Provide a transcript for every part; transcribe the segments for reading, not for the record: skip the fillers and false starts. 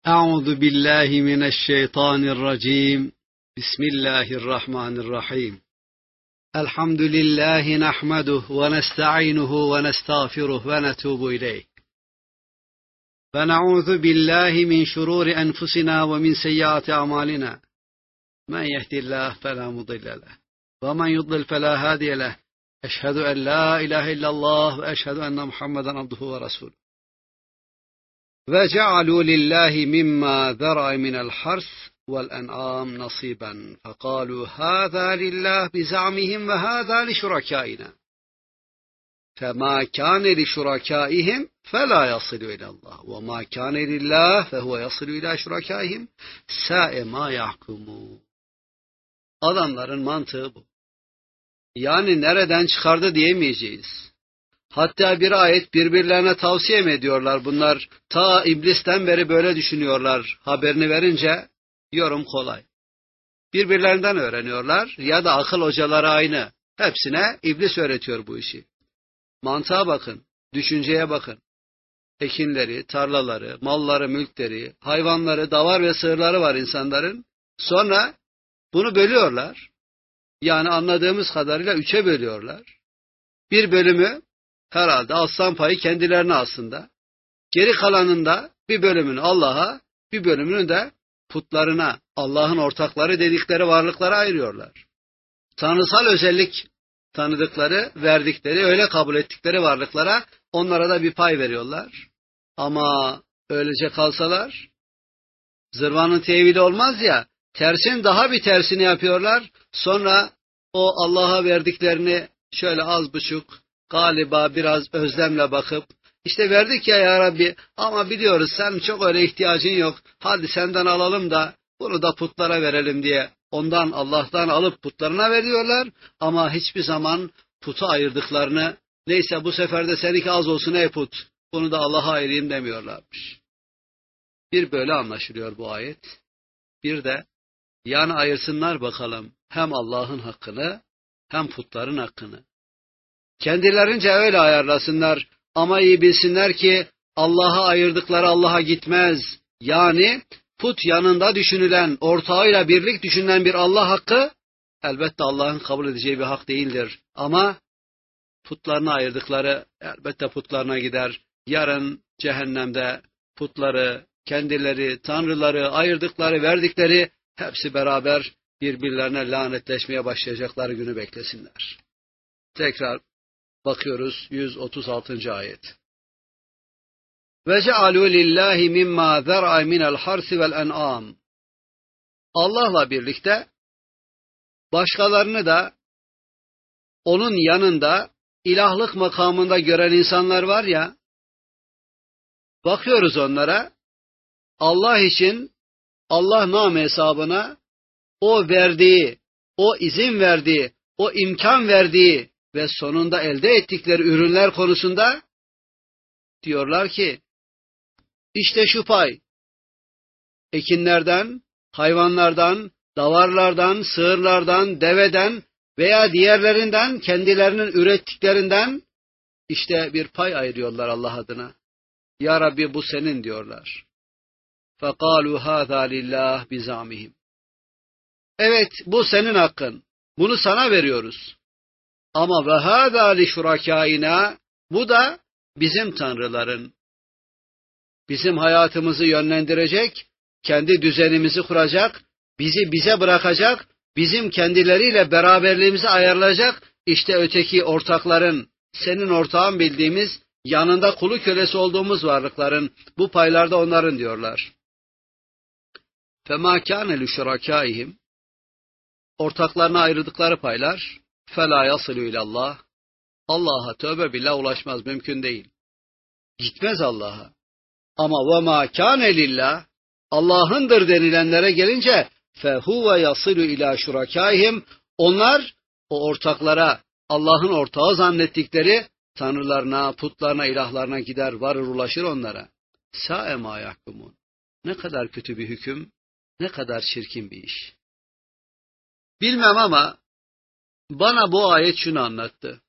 أعوذ بالله من الشيطان الرجيم. بسم الله الرحمن الرحيم. الحمد لله نحمده ونستعينه ونستغفره ونتوب إليه، ونعوذ بالله من شرور أنفسنا ومن سيئات أعمالنا، من يهد الله فلا مضل له ومن يضلل فلا هادي له. أشهد أن لا إله إلا الله وأشهد أن محمدا عبده ورسوله. وجعلوا لله مما ذرأ من الحرث والأنعام نصيبا فقالوا هذا لله بزعمهم وهذا لشركائنا فما كان لشركائهم فلا يصل إلى الله وما كان لله فهو يصل إلى شركائهم ساء ما يحكمون. Adamların mantığı bu. Yani nereden çıkardı diyemeyeceğiz. Hatta bir ayet birbirlerine tavsiye mi ediyorlar bunlar? Ta iblisten beri böyle düşünüyorlar. Haberini verince yorum kolay. Birbirlerinden öğreniyorlar ya da akıl hocaları aynı. Hepsine iblis öğretiyor bu işi. Mantığa bakın, düşünceye bakın. Ekinleri, tarlaları, malları, mülkleri, hayvanları, davar ve sığırları var insanların. Sonra bunu bölüyorlar. Yani anladığımız kadarıyla 3'e bölüyorlar. Bir bölümü herhalde aslan payı kendilerine aslında. Geri kalanında bir bölümünü Allah'a, bir bölümünü de putlarına, Allah'ın ortakları dedikleri varlıklara ayırıyorlar. Tanrısal özellik tanıdıkları, verdikleri, öyle kabul ettikleri varlıklara onlara da bir pay veriyorlar. Ama öylece kalsalar, zırvanın tevili olmaz ya, tersin daha bir tersini yapıyorlar. Sonra o Allah'a verdiklerini şöyle az buçuk, galiba biraz özlemle bakıp, işte verdik ya Rabbi ama biliyoruz sen çok öyle ihtiyacın yok. Hadi senden alalım da bunu da putlara verelim diye ondan Allah'tan alıp putlarına veriyorlar. Ama hiçbir zaman putu ayırdıklarını, neyse bu sefer de seninki az olsun ey put, bunu da Allah'a ayırayım demiyorlarmış. Bir böyle anlaşılıyor bu ayet. Bir de yani ayırsınlar bakalım hem Allah'ın hakkını hem putların hakkını. Kendilerince öyle ayarlasınlar ama iyi bilsinler ki Allah'a ayırdıkları Allah'a gitmez. Yani put yanında düşünülen, ortağıyla birlik düşünülen bir Allah hakkı elbette Allah'ın kabul edeceği bir hak değildir. Ama putlarına ayırdıkları elbette putlarına gider. Yarın cehennemde putları, kendileri, tanrıları, ayırdıkları, verdikleri hepsi beraber birbirlerine lanetleşmeye başlayacakları günü beklesinler. Tekrar bakıyoruz 136. ayet. Ve cealû lillahi mimma zer'a minel harsi vel en'am. Allah'la birlikte başkalarını da onun yanında ilahlık makamında gören insanlar var ya, bakıyoruz onlara, Allah için, Allah namı hesabına o verdiği, o izin verdiği, o imkan verdiği ve sonunda elde ettikleri ürünler konusunda diyorlar ki, işte şu pay, ekinlerden, hayvanlardan, davarlardan, sığırlardan, deveden veya diğerlerinden, kendilerinin ürettiklerinden işte bir pay ayırıyorlar Allah adına. Ya Rabbi bu senin diyorlar. فَقَالُوا هَذَا لِلّٰهِ بِزَعْمِهِمْ. Evet bu senin hakkın. Bunu sana veriyoruz. Ama ve hâzâ li şurakâinâ, bu da bizim tanrıların. Bizim hayatımızı yönlendirecek, kendi düzenimizi kuracak, bizi bize bırakacak, bizim kendileriyle beraberliğimizi ayarlayacak, işte öteki ortakların, senin ortağın bildiğimiz, yanında kulu kölesi olduğumuz varlıkların, bu paylarda onların diyorlar. فَمَا كَانَ لِشُرَكَائِهِمْ. Ortaklarına ayırdıkları paylar, فَلَا يَصِلُ اِلَى اللّٰهِ. Allah'a tövbe billah ulaşmaz, mümkün değil. Gitmez Allah'a. Ama وَمَا كَانَ لِلّٰهِ. Allah'ındır denilenlere gelince, فَهُوَ يَصِلُ اِلَى شُرَكَائِهِمْ. Onlar, o ortaklara, Allah'ın ortağı zannettikleri tanrılarına, putlarına, ilahlarına gider, varır, ulaşır onlara. سَاءَ مَا يَحْكُمُونَ. Ne kadar kötü bir hüküm, ne kadar çirkin bir iş. Bilmem ama bana bu ayet şunu anlattı.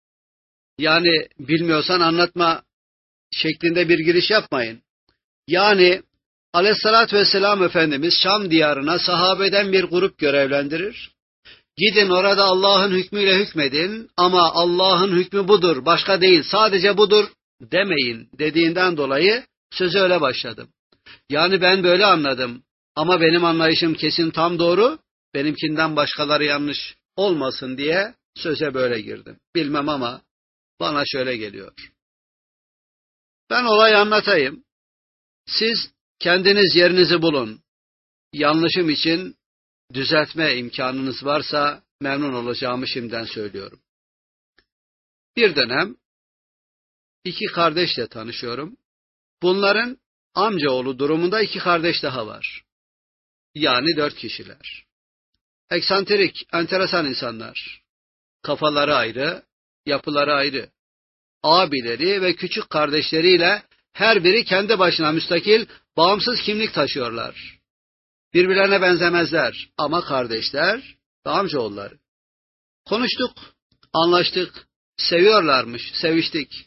Yani bilmiyorsan anlatma şeklinde bir giriş yapmayın. Yani Aleyhissalatü vesselam Efendimiz Şam diyarına sahabeden bir grup görevlendirir. Gidin orada Allah'ın hükmüyle hükmedin ama Allah'ın hükmü budur, başka değil, sadece budur demeyin dediğinden dolayı söze öyle başladım. Yani ben böyle anladım ama benim anlayışım kesin tam doğru, benimkinden başkaları yanlış olmasın diye söze böyle girdim. Bilmem ama bana şöyle geliyor. Ben olayı anlatayım. Siz kendiniz yerinizi bulun. Yanlışım için düzeltme imkanınız varsa memnun olacağımı şimdiden söylüyorum. Bir dönem iki kardeşle tanışıyorum. Bunların amcaoğlu durumunda iki kardeş daha var. Yani 4 kişiler. Eksantrik, enteresan insanlar. Kafaları ayrı, yapıları ayrı. Abileri ve küçük kardeşleriyle her biri kendi başına müstakil, bağımsız kimlik taşıyorlar. Birbirlerine benzemezler ama kardeşler ve amcaoğulları. Konuştuk, anlaştık, seviyorlarmış, seviştik.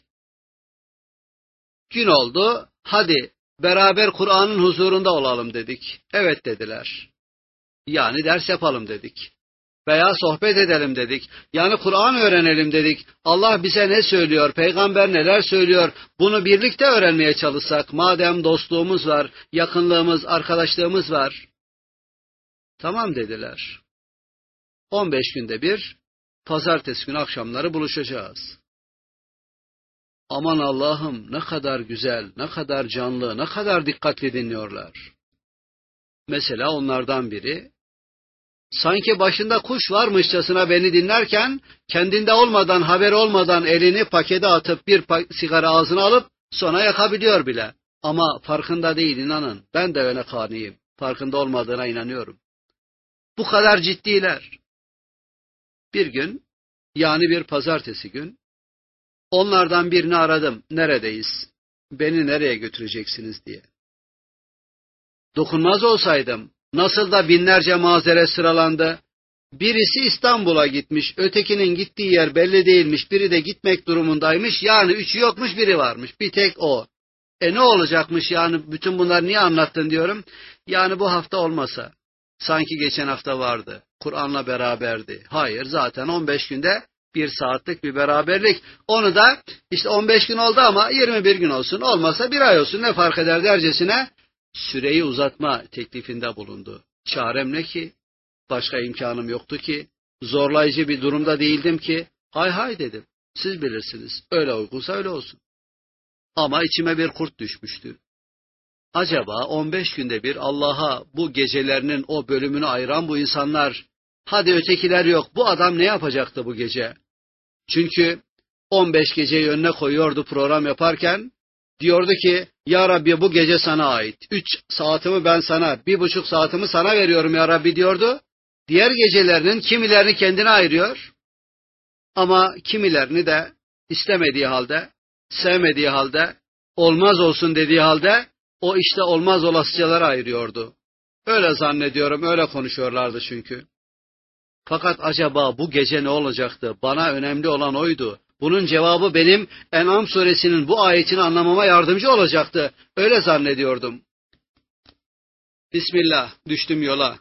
Gün oldu, hadi beraber Kur'an'ın huzurunda olalım dedik. Evet dediler. Yani ders yapalım dedik. Veya sohbet edelim dedik. Yani Kur'an öğrenelim dedik. Allah bize ne söylüyor, peygamber neler söylüyor, bunu birlikte öğrenmeye çalışsak, madem dostluğumuz var, yakınlığımız, arkadaşlığımız var. Tamam dediler. 15 günde bir, pazartesi günü akşamları buluşacağız. Aman Allah'ım ne kadar güzel, ne kadar canlı, ne kadar dikkatli dinliyorlar. Mesela onlardan biri, sanki başında kuş varmışçasına beni dinlerken, kendinde olmadan, haberi olmadan elini pakete atıp bir sigara ağzına alıp sonra yakabiliyor bile. Ama farkında değil, inanın. Ben de öyle kaniyim. Farkında olmadığına inanıyorum. Bu kadar ciddiler. Bir gün, yani bir pazartesi gün, onlardan birini aradım. Neredeyiz? Beni nereye götüreceksiniz diye. Dokunmaz olsaydım, nasıl da binlerce mazeret sıralandı. Birisi İstanbul'a gitmiş, ötekinin gittiği yer belli değilmiş, biri de gitmek durumundaymış, yani 3'ü yokmuş, biri varmış, bir tek o. Ne olacakmış yani, bütün bunları niye anlattın diyorum. Yani bu hafta olmasa, sanki geçen hafta vardı, Kur'an'la beraberdi. Hayır, zaten 15 günde 1 saatlik bir beraberlik. Onu da işte 15 gün oldu ama 21 gün olsun, olmasa 1 ay olsun, ne fark eder dercesine süreyi uzatma teklifinde bulundu. Çarem ne ki? Başka imkanım yoktu ki. Zorlayıcı bir durumda değildim ki. Hay hay dedim. Siz bilirsiniz. Öyle uygunsa öyle olsun. Ama içime bir kurt düşmüştü. Acaba 15 günde bir Allah'a bu gecelerinin o bölümünü ayıran bu insanlar, hadi ötekiler yok, bu adam ne yapacaktı bu gece? Çünkü 15 geceyi önüne koyuyordu program yaparken, diyordu ki, Ya Rabbi bu gece sana ait. 3 saatimi ben sana, 1,5 saatimi sana veriyorum Ya Rabbi diyordu. Diğer gecelerinin kimilerini kendine ayırıyor. Ama kimilerini de istemediği halde, sevmediği halde, olmaz olsun dediği halde, o işte olmaz olasıcalara ayırıyordu. Öyle zannediyorum, öyle konuşuyorlardı çünkü. Fakat acaba bu gece ne olacaktı? Bana önemli olan oydu. Bunun cevabı benim En'am suresinin bu ayetini anlamama yardımcı olacaktı. Öyle zannediyordum. Bismillah, düştüm yola.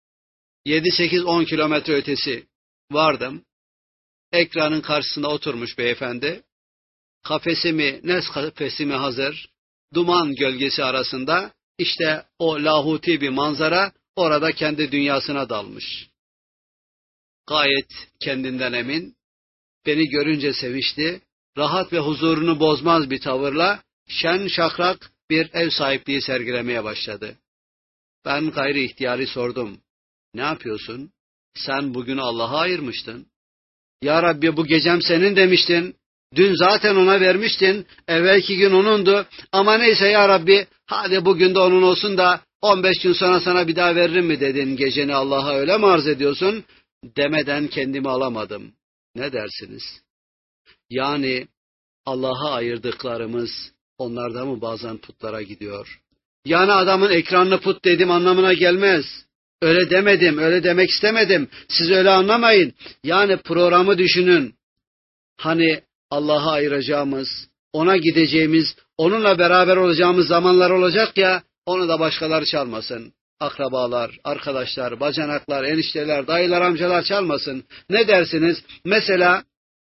7-8-10 kilometre ötesi vardım. Ekranın karşısında oturmuş beyefendi. Nes kafesimi hazır. Duman gölgesi arasında işte o lahuti bir manzara, orada kendi dünyasına dalmış. Gayet kendinden emin. Beni görünce sevişti. Rahat ve huzurunu bozmaz bir tavırla şen şakrak bir ev sahipliği sergilemeye başladı. Ben gayri ihtiyari sordum. Ne yapıyorsun? Sen bugünü Allah'a ayırmıştın. Ya Rabbi bu gecem senin demiştin. Dün zaten ona vermiştin. Evvelki gün onundu. Ama neyse ya Rabbi, hadi bugün de onun olsun da 15 gün sonra sana bir daha veririm mi dedin. Geceni Allah'a öyle mi arz ediyorsun? Demeden kendimi alamadım. Ne dersiniz? Yani Allah'a ayırdıklarımız onlarda mı bazen putlara gidiyor? Yani adamın ekranını put dedim anlamına gelmez. Öyle demedim, öyle demek istemedim. Siz öyle anlamayın. Yani programı düşünün. Hani Allah'a ayıracağımız, ona gideceğimiz, onunla beraber olacağımız zamanlar olacak ya, Onu da başkaları çalmasın. Akrabalar, arkadaşlar, bacanaklar, enişteler, dayılar, amcalar çalmasın. Ne dersiniz? Mesela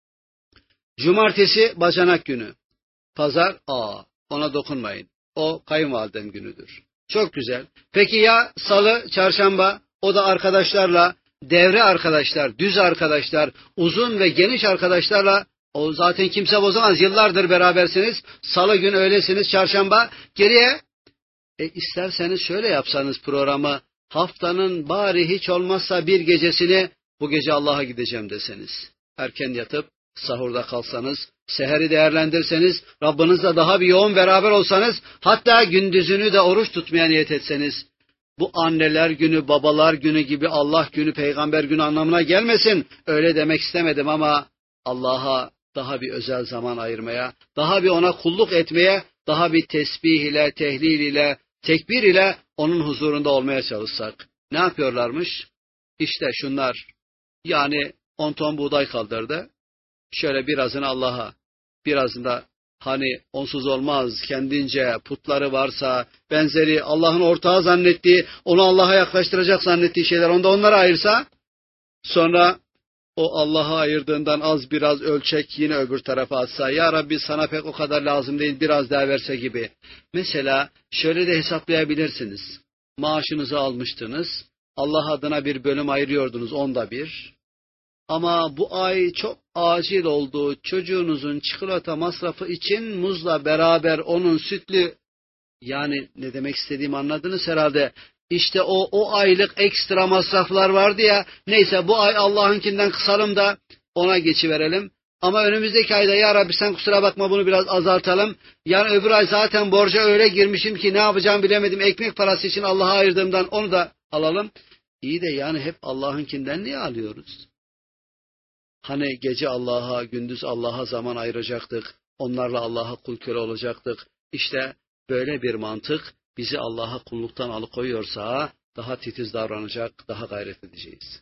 cumartesi bacanak günü. Pazar, ona dokunmayın. O kayınvalidem günüdür. Çok güzel. Peki ya salı, çarşamba? O da arkadaşlarla, devre arkadaşlar, düz arkadaşlar, uzun ve geniş arkadaşlarla, o zaten kimse bozamaz. Yıllardır berabersiniz. Salı gün öylesiniz, çarşamba geriye. İsterseniz şöyle yapsanız programı, haftanın bari hiç olmazsa bir gecesini bu gece Allah'a gideceğim deseniz. Erken yatıp sahurda kalsanız, seheri değerlendirseniz, Rabbinizle daha bir yoğun beraber olsanız, hatta gündüzünü de oruç tutmaya niyet etseniz. Bu anneler günü, babalar günü gibi Allah günü, peygamber günü anlamına gelmesin. Öyle demek istemedim ama Allah'a daha bir özel zaman ayırmaya, daha bir ona kulluk etmeye, daha bir tesbih ile, tehlil ile, tekbir ile onun huzurunda olmaya çalışsak. Ne yapıyorlarmış? İşte şunlar. Yani 10 ton buğday kaldırdı. Şöyle birazını Allah'a, birazını da hani onsuz olmaz, kendince putları varsa, benzeri Allah'ın ortağı zannettiği, onu Allah'a yaklaştıracak zannettiği şeyler onda onlara ayırsa, sonra o Allah'a ayırdığından az biraz ölçek yine öbür tarafa atsa, ya Rabbi sana pek o kadar lazım değil, biraz daha verse gibi. Mesela şöyle de hesaplayabilirsiniz. Maaşınızı almıştınız, Allah adına bir bölüm ayırıyordunuz, 1/10. Ama bu ay çok acil oldu. Çocuğunuzun çikolata masrafı için muzla beraber onun sütlü, yani ne demek istediğimi anladınız herhalde. İşte o aylık ekstra masraflar vardı ya. Neyse bu ay Allah'ınkinden kısalım da ona geçiverelim. Ama önümüzdeki ayda ya Rabbi sen kusura bakma bunu biraz azaltalım. Yani öbür ay zaten borca öyle girmişim ki ne yapacağımı bilemedim. Ekmek parası için Allah'a ayırdığımdan onu da alalım. İyi de yani hep Allah'ınkinden niye alıyoruz? Hani gece Allah'a, gündüz Allah'a zaman ayıracaktık. Onlarla Allah'a kul köle olacaktık. İşte böyle bir mantık bizi Allah'a kulluktan alıkoyuyorsa daha titiz davranacak, daha gayret edeceğiz.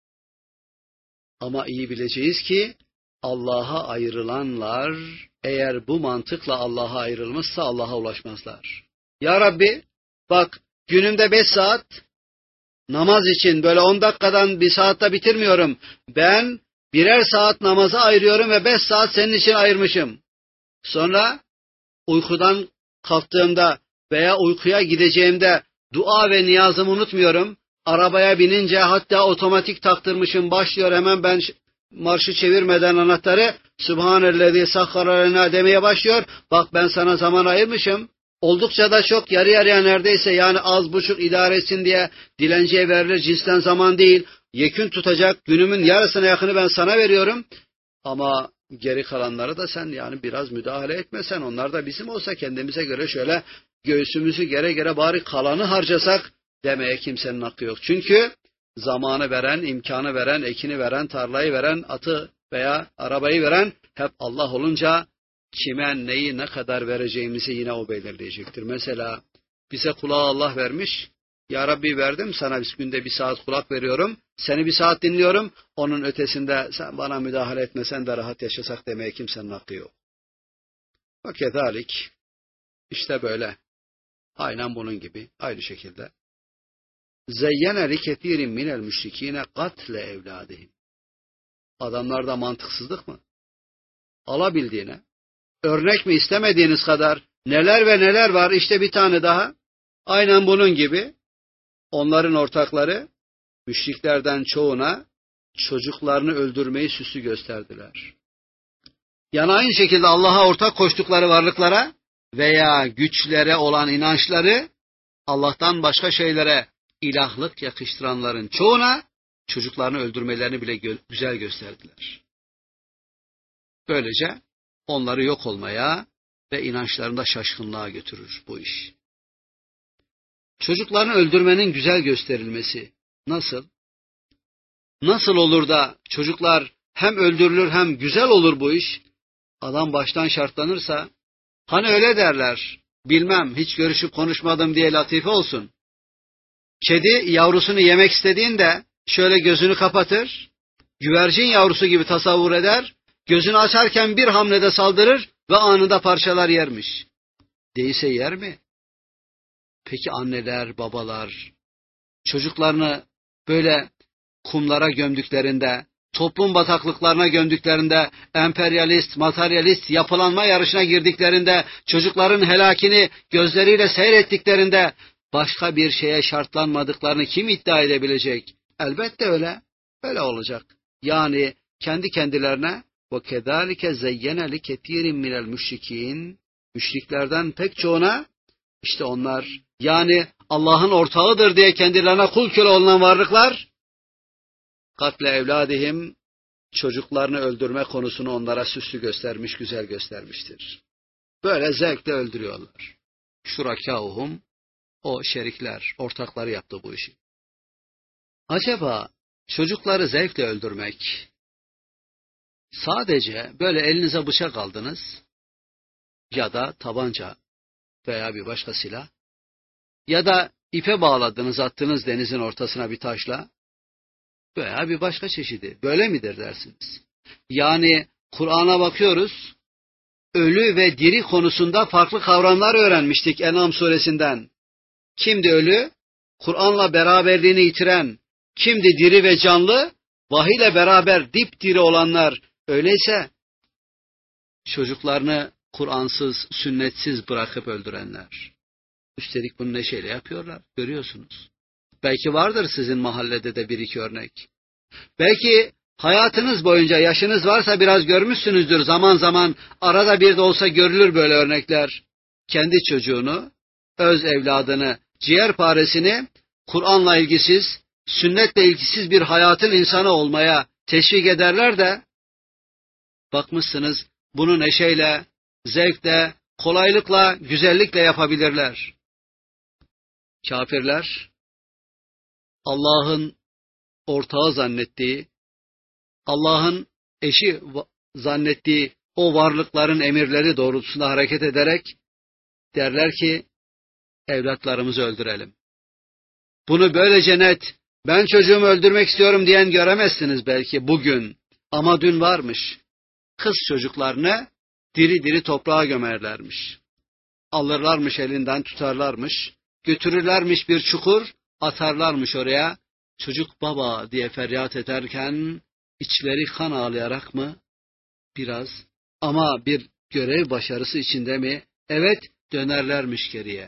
Ama iyi bileceğiz ki Allah'a ayrılanlar eğer bu mantıkla Allah'a ayrılmışsa Allah'a ulaşmazlar. Ya Rabbi bak günümde 5 saat namaz için böyle 10 dakikadan 1 saatte bitirmiyorum. Ben birer saat namaza ayırıyorum ve 5 saat senin için ayırmışım. Sonra uykudan kalktığımda veya uykuya gideceğimde dua ve niyazımı unutmuyorum. Arabaya binince hatta otomatik taktırmışım, başlıyor hemen ben marşı çevirmeden anahtarı Sübhanellezi sahhara lena demeye başlıyor. Bak ben sana zaman ayırmışım. Oldukça da çok, yarı yarıya neredeyse, yani az buçuk idare etsin diye dilenciye verilir cinsten zaman değil. Yekün tutacak günümün yarısına yakını ben sana veriyorum. Ama geri kalanları da sen yani biraz müdahale etmesen, onlar da bizim olsa kendimize göre şöyle göğsümüzü gere gere bari kalanı harcasak demeye kimsenin hakkı yok. Çünkü zamanı veren, imkanı veren, ekini veren, tarlayı veren, atı veya arabayı veren hep Allah olunca kime neyi ne kadar vereceğimizi yine o belirleyecektir. Mesela bize kulağı Allah vermiş. Ya Rabbi verdim sana, biz günde 1 saat kulak veriyorum. Seni 1 saat dinliyorum. Onun ötesinde sen bana müdahale etmesen de rahat yaşasak demeye kimsenin hakkı yok. Ve kezalik. İşte böyle. Aynen bunun gibi. Aynı şekilde. Zeyyene li kethirin minel müşrikine katle evladihim. Adamlarda mantıksızlık mı? Alabildiğine. Örnek mi istemediğiniz kadar neler ve neler var. İşte bir tane daha. Aynen bunun gibi. Onların ortakları müşriklerden çoğuna çocuklarını öldürmeyi süslü gösterdiler. Yani aynı şekilde Allah'a ortak koştukları varlıklara veya güçlere olan inançları Allah'tan başka şeylere ilahlık yakıştıranların çoğuna çocuklarını öldürmelerini bile güzel gösterdiler. Böylece onları yok olmaya ve inançlarında şaşkınlığa götürür bu iş. Çocuklarını öldürmenin güzel gösterilmesi nasıl? Nasıl olur da çocuklar hem öldürülür hem güzel olur bu iş? Adam baştan şartlanırsa, hani öyle derler, bilmem hiç görüşüp konuşmadım diye latife olsun. Kedi yavrusunu yemek istediğinde şöyle gözünü kapatır, güvercin yavrusu gibi tasavvur eder, gözünü açarken bir hamlede saldırır ve anında parçalar yermiş. Değilse yer mi? Peki anneler, babalar çocuklarını böyle kumlara gömdüklerinde, toplum bataklıklarına gömdüklerinde, emperyalist, materyalist yapılanma yarışına girdiklerinde, çocukların helakini gözleriyle seyrettiklerinde başka bir şeye şartlanmadıklarını kim iddia edebilecek? Elbette öyle. Öyle olacak. Yani kendi kendilerine وَكَذَٰلِكَ زَيَّنَ لِكَثِيرٍ مِنَ الْمُشْرِك۪ينَ Müşriklerden pek çoğuna işte onlar yani Allah'ın ortağıdır diye kendilerine kul köle olunan varlıklar katle evladihim çocuklarını öldürme konusunu onlara süslü göstermiş, güzel göstermiştir. Böyle zevkle öldürüyorlar. Şurakâuhum o şerikler, ortakları yaptı bu işi. Acaba çocukları zevkle öldürmek sadece böyle elinize bıçak aldınız ya da tabanca veya bir başka silah ya da ipe bağladınız attınız denizin ortasına bir taşla veya bir başka çeşidi böyle midir dersiniz? Yani Kur'an'a bakıyoruz ölü ve diri konusunda farklı kavramlar öğrenmiştik En'am suresinden. Kimdi ölü? Kur'an'la beraberliğini yitiren. Kimdi diri ve canlı? Vahiyle beraber dipdiri olanlar. Öyleyse çocuklarını Kur'ansız, sünnetsiz bırakıp öldürenler. Üstelik bunu neşeyle yapıyorlar. Görüyorsunuz. Belki vardır sizin mahallede de bir iki örnek. Belki hayatınız boyunca yaşınız varsa biraz görmüşsünüzdür. Zaman zaman arada bir de olsa görülür böyle örnekler. Kendi çocuğunu, öz evladını, ciğerparesini Kur'an'la ilgisiz, sünnetle ilgisiz bir hayatın insanı olmaya teşvik ederler de bakmışsınız bunu neşeyle, zevkle, kolaylıkla, güzellikle yapabilirler. Kafirler Allah'ın ortağı zannettiği, Allah'ın eşi zannettiği o varlıkların emirleri doğrultusunda hareket ederek derler ki evlatlarımızı öldürelim. Bunu böylece net, ben çocuğumu öldürmek istiyorum diyen göremezsiniz belki bugün ama dün varmış. Kız çocuklarını diri diri toprağa gömerlermiş. Alırlarmış elinden tutarlarmış, götürürlermiş bir çukur, atarlarmış oraya. Çocuk baba diye feryat ederken içleri kan ağlayarak mı? Biraz ama bir görev başarısı içinde mi? Evet dönerlermiş geriye.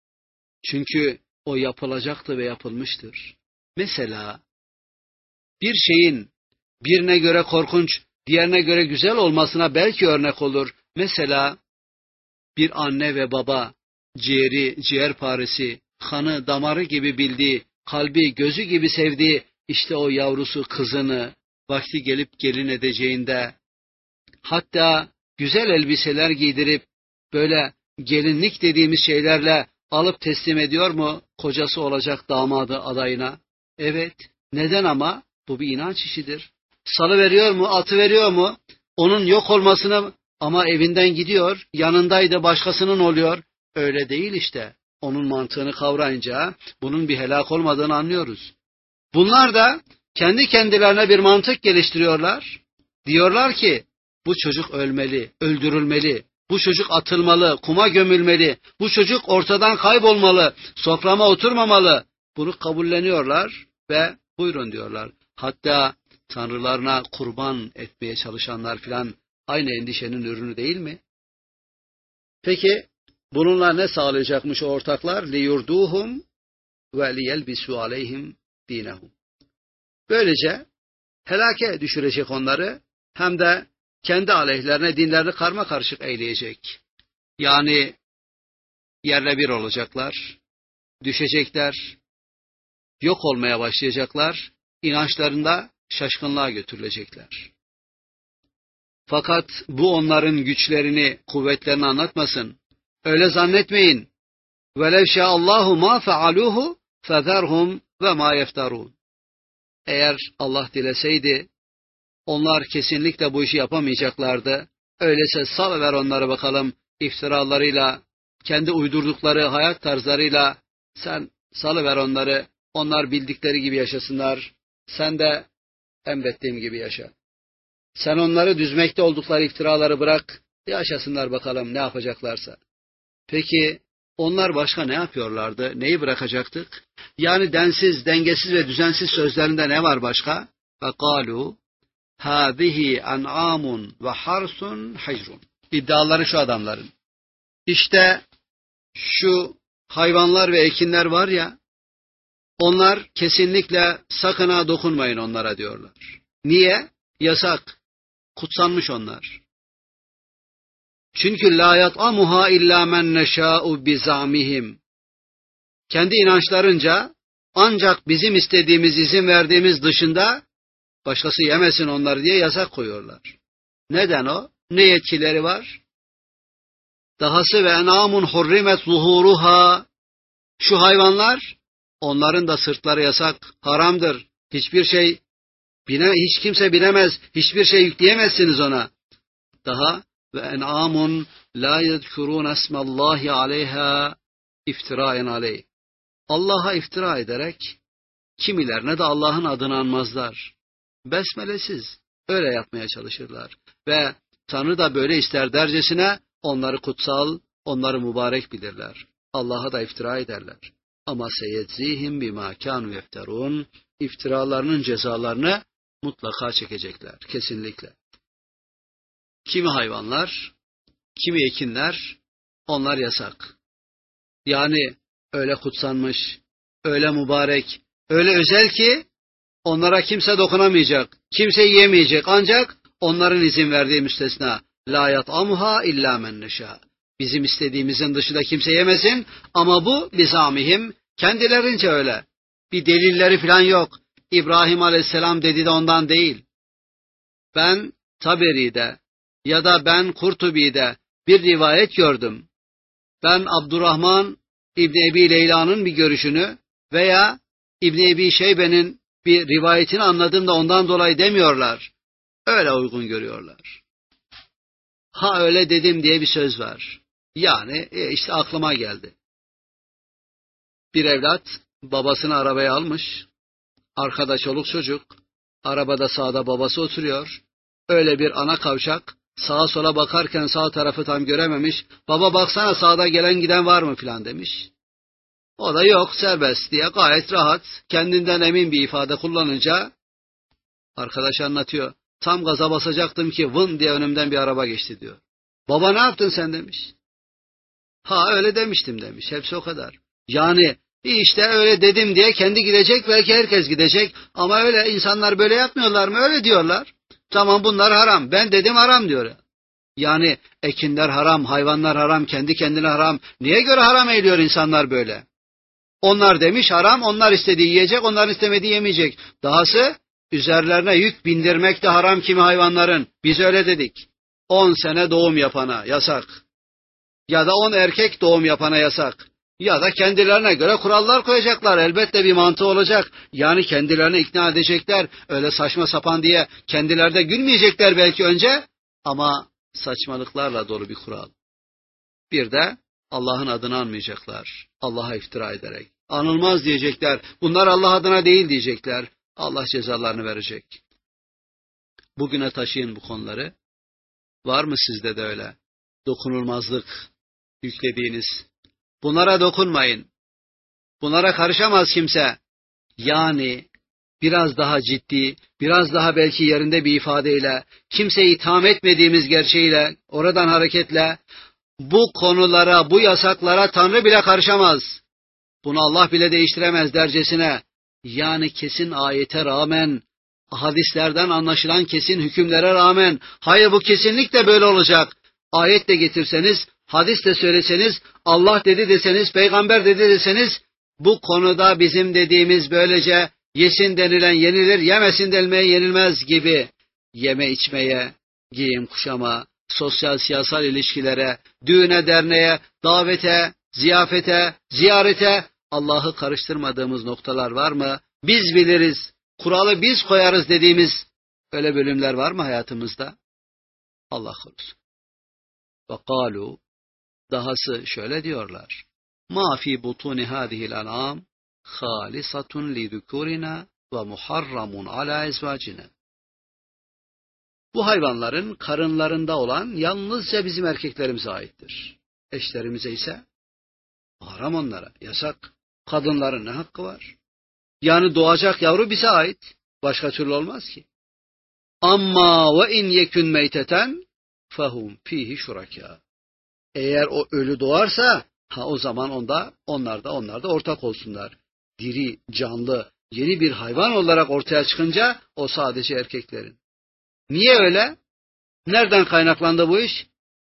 Çünkü o yapılacaktı ve yapılmıştır. Mesela bir şeyin birine göre korkunç, diğerine göre güzel olmasına belki örnek olur. Mesela bir anne ve baba ciğeri, ciğerparesi, kanı, damarı gibi bildiği, kalbi, gözü gibi sevdiği işte o yavrusu kızını vakti gelip gelin edeceğinde hatta güzel elbiseler giydirip böyle gelinlik dediğimiz şeylerle alıp teslim ediyor mu kocası olacak damadı adayına? Evet. Neden ama? Bu bir inanç işidir. Salı veriyor mu? Atı veriyor mu? Onun yok olmasını ama evinden gidiyor. Yanındaydı başkasının oluyor. Öyle değil işte. Onun mantığını kavrayınca bunun bir helak olmadığını anlıyoruz. Bunlar da kendi kendilerine bir mantık geliştiriyorlar. Diyorlar ki bu çocuk ölmeli, öldürülmeli. Bu çocuk atılmalı, kuma gömülmeli. Bu çocuk ortadan kaybolmalı, soframa oturmamalı. Bunu kabulleniyorlar ve buyurun diyorlar. Hatta tanrılarına kurban etmeye çalışanlar filan aynı endişenin ürünü değil mi? Peki bununla ne sağlayacakmış o ortaklar? لِيُرْدُوهُمْ وَلِيَلْبِسُوا عَلَيْهِمْ دِينَهُمْ Böylece helake düşürecek onları hem de kendi aleyhlerine dinlerini karmakarışık eyleyecek. Yani yerle bir olacaklar, düşecekler, yok olmaya başlayacaklar, inançlarında şaşkınlığa götürülecekler. Fakat bu onların güçlerini, kuvvetlerini anlatmasın. Öyle zannetmeyin. وَلَوْ شَاءَ اللّٰهُ مَا فَعَلُوهُ فَذَرْهُمْ وَمَا يَفْتَرُونَ Eğer Allah dileseydi, onlar kesinlikle bu işi yapamayacaklardı. Öyleyse salıver onları bakalım iftiralarıyla, kendi uydurdukları hayat tarzlarıyla sen salıver onları, onlar bildikleri gibi yaşasınlar. Sen de emrettiğim gibi yaşa. Sen onları düzmekte oldukları iftiraları bırak, yaşasınlar bakalım ne yapacaklarsa. Peki Onlar başka ne yapıyorlardı? Neyi bırakacaktık? Yani densiz, dengesiz ve düzensiz sözlerinde ne var başka? فَقَالُوا هَذِهِ أَنْعَامٌ وَحَرْسٌ حَجْرٌ. İddiaları şu adamların. İşte şu hayvanlar ve ekinler var ya, onlar kesinlikle sakın ha dokunmayın onlara diyorlar. Niye? Yasak. Kutsanmış onlar. Çünkü la yat'amuha illa men neşâ'u bizamihim. Kendi inançlarınca ancak bizim istediğimiz, izin verdiğimiz dışında başkası yemesin onları diye yasak koyuyorlar. Neden o? Ne yetkileri var? Dahası ve en'amun hurrimet zuhuruha. Şu hayvanlar, onların da sırtları yasak, haramdır. Hiç kimse binemez, hiçbir şey yükleyemezsiniz ona. Daha ve en'amun la yezkurun esmallahi aleyha iftiraen aleyh. Allah'a iftira ederek kimilerine de Allah'ın adını anmazlar. Besmelesiz öyle yapmaya çalışırlar. Ve Tanrı da böyle ister dercesine onları kutsal, onları mübarek bilirler. Allah'a da iftira ederler. Ama seyedzihim bima kanu yefterun, iftiralarının cezalarını mutlaka çekecekler. Kesinlikle. Kimi hayvanlar, kimi ekinler, onlar yasak. Yani öyle kutsanmış, öyle mübarek, öyle özel ki onlara kimse dokunamayacak, kimse yiyemeyecek. Ancak onların izin verdiği müstesna. La yat'amuha illa men neşâ. Bizim istediğimizin dışında kimse yemesin ama bu bizamihim, kendilerince öyle. Bir delilleri falan yok. İbrahim Aleyhisselam dedi de ondan değil. Ben Taberi'de ya da ben Kurtubi'de bir rivayet gördüm. Ben Abdurrahman İbni Ebi Leyla'nın bir görüşünü veya İbni Ebi Şeybe'nin bir rivayetini anladım da ondan dolayı demiyorlar. Öyle uygun görüyorlar. Ha öyle dedim diye bir söz var. Yani işte aklıma geldi. Bir evlat babasını arabaya almış. Arkada çoluk çocuk. Arabada sağda babası oturuyor. Öyle bir ana kavşak. Sağa sola bakarken sağ tarafı tam görememiş. Baba baksana sağda gelen giden var mı filan demiş. O da yok serbest diye gayet rahat, kendinden emin bir ifade kullanınca arkadaş anlatıyor. Tam gaza basacaktım ki vın diye önümden bir araba geçti diyor. Baba ne yaptın sen demiş. Ha öyle demiştim demiş. Hepsi o kadar. Yani işte öyle dedim diye kendi gidecek, belki herkes gidecek. Ama öyle insanlar böyle yapmıyorlar mı? Öyle diyorlar. Tamam bunlar haram. Ben dedim haram diyor. Yani ekinler haram, hayvanlar haram, kendi kendine haram. Niye göre haram ediyor insanlar böyle? Onlar demiş haram, onlar istediği yiyecek, onların istemediği yemeyecek. Dahası üzerlerine yük bindirmek de haram kimi hayvanların. Biz öyle dedik. 10 sene doğum yapana yasak. Ya da 10 erkek doğum yapana yasak. Ya da kendilerine göre kurallar koyacaklar. Elbette bir mantığı olacak. Yani kendilerini ikna edecekler. Öyle saçma sapan diye kendileri de gülmeyecekler belki önce. Ama saçmalıklarla dolu bir kural. Bir de Allah'ın adını anmayacaklar. Allah'a iftira ederek. Anılmaz diyecekler. Bunlar Allah adına değil diyecekler. Allah cezalarını verecek. Bugüne taşıyın bu konuları. Var mı sizde de öyle? Dokunulmazlık yüklediğiniz. Bunlara dokunmayın. Bunlara karışamaz kimse. Yani biraz daha ciddi, biraz daha belki yerinde bir ifadeyle, kimseyi itham etmediğimiz gerçeğiyle, oradan hareketle, bu konulara, bu yasaklara Tanrı bile karışamaz. Bunu Allah bile değiştiremez dercesine. Yani kesin ayete rağmen, hadislerden anlaşılan kesin hükümlere rağmen, hayır bu kesinlikle böyle olacak. Ayet de getirseniz, hadis de söyleseniz, Allah dedi deseniz, peygamber dedi deseniz, bu konuda bizim dediğimiz böylece yesin denilen yenilir, yemesin denilmeye yenilmez gibi yeme içmeye, giyim kuşama, sosyal siyasal ilişkilere, düğüne derneğe, davete, ziyafete, ziyarete Allah'ı karıştırmadığımız noktalar var mı? Biz biliriz, kuralı biz koyarız dediğimiz öyle bölümler var mı hayatımızda? Allah korusun. وَقَالُوا Dahası şöyle diyorlar. مَا فِي بُطُونِ هَذِهِ الْاَنْعَامِ خَالِصَةٌ لِذُكُورِنَا وَمُحَرَّمٌ عَلَى اَزْوَاجِنَا Bu hayvanların karınlarında olan yalnızca bizim erkeklerimize aittir. Eşlerimize ise Haram onlara, yasak. Kadınların ne hakkı var? Yani doğacak yavru bize ait. Başka türlü olmaz ki. Amma ve in yekun meyteten fehum fihi şuraka. Eğer o ölü doğarsa o zaman onlar da ortak olsunlar. Diri, canlı, yeni bir hayvan olarak ortaya çıkınca o sadece erkeklerin. Niye öyle? Nereden kaynaklandı bu iş?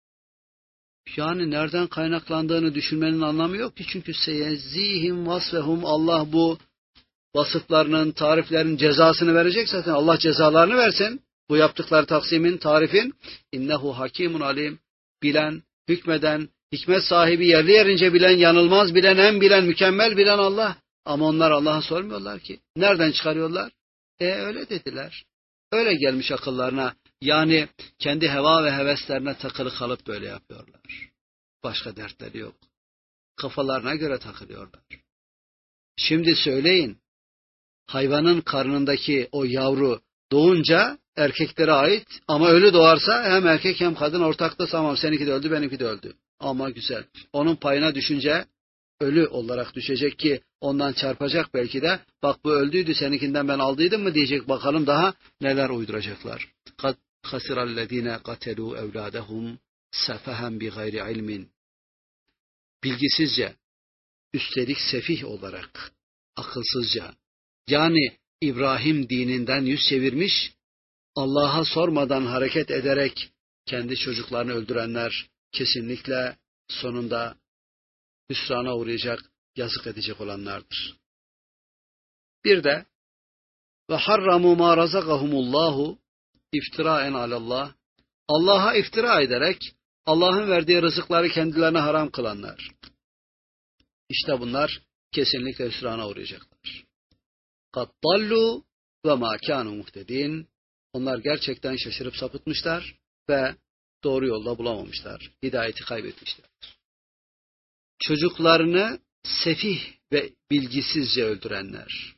Yani nereden kaynaklandığını düşünmenin anlamı yok ki. Çünkü seyezzihim vasfehum, Allah bu vasıflarının, tariflerin cezasını verecek zaten. Allah cezalarını versin. Bu yaptıkları taksimin, tarifin. İnnehu hakimun alim. Bilen, hükmeden, hikmet sahibi, yerli yerince bilen, yanılmaz bilen, en bilen, mükemmel bilen Allah. Ama onlar Allah'a sormuyorlar ki. Nereden çıkarıyorlar? Öyle dediler. Öyle gelmiş akıllarına. Yani kendi heva ve heveslerine takılı kalıp böyle yapıyorlar. Başka dertleri yok. Kafalarına göre takılıyorlar. Şimdi söyleyin. Hayvanın karnındaki o yavru doğunca erkeklere ait ama ölü doğarsa hem erkek hem kadın ortakta, tamam seninki de öldü benimki de öldü. Ama güzel. Onun payına düşünce ölü olarak düşecek ki ondan çarpacak belki de. Bak bu öldüydü, seninkinden ben aldıydım mı diyecek, bakalım daha neler uyduracaklar. Kad hasirallezine katelu evladehum sefehen bi gayri ilmin. Bilgisizce, üstelik sefih olarak, akılsızca. Yani İbrahim dininden yüz çevirmiş, Allah'a sormadan hareket ederek kendi çocuklarını öldürenler kesinlikle sonunda hüsrana uğrayacak, yazık edecek olanlardır. Bir de ve harramu ma razakahumullahu iftiraen alallah, Allah'a iftira ederek Allah'ın verdiği rızıkları kendilerine haram kılanlar. İşte bunlar kesinlikle hüsrana uğrayacaklar. قَدْ ضَلُّوا وَمَا كَانُوا مُهْتَدِينَ. Onlar gerçekten şaşırıp sapıtmışlar ve doğru yolda bulamamışlar. Hidayeti kaybetmişler. Çocuklarını sefih ve bilgisizce öldürenler.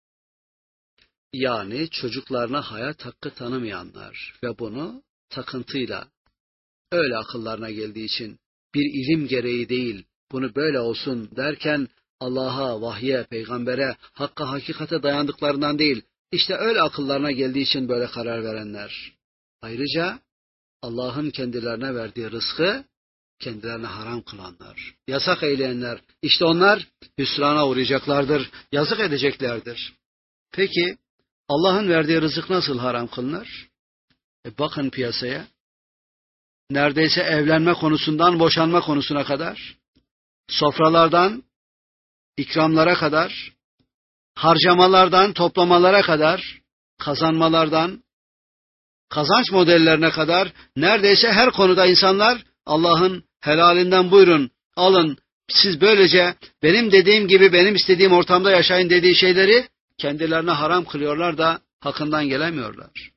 Yani çocuklarına hayat hakkı tanımayanlar ve bunu takıntıyla, öyle akıllarına geldiği için, bir ilim gereği değil, bunu böyle olsun derken Allah'a, vahye, peygambere, hakka, hakikate dayandıklarından değil, işte öyle akıllarına geldiği için böyle karar verenler. Ayrıca Allah'ın kendilerine verdiği rızkı kendilerine haram kılanlar, yasak eyleyenler, işte onlar hüsrana uğrayacaklardır, yazık edeceklerdir. Peki Allah'ın verdiği rızık nasıl haram kılınır? Bakın piyasaya, neredeyse evlenme konusundan boşanma konusuna kadar, sofralardan ikramlara kadar, harcamalardan toplamalara kadar, kazanmalardan kazanç modellerine kadar, neredeyse her konuda insanlar Allah'ın helalinden buyurun, alın, siz böylece benim dediğim gibi, benim istediğim ortamda yaşayın dediği şeyleri kendilerine haram kılıyorlar da hakkından gelemiyorlar.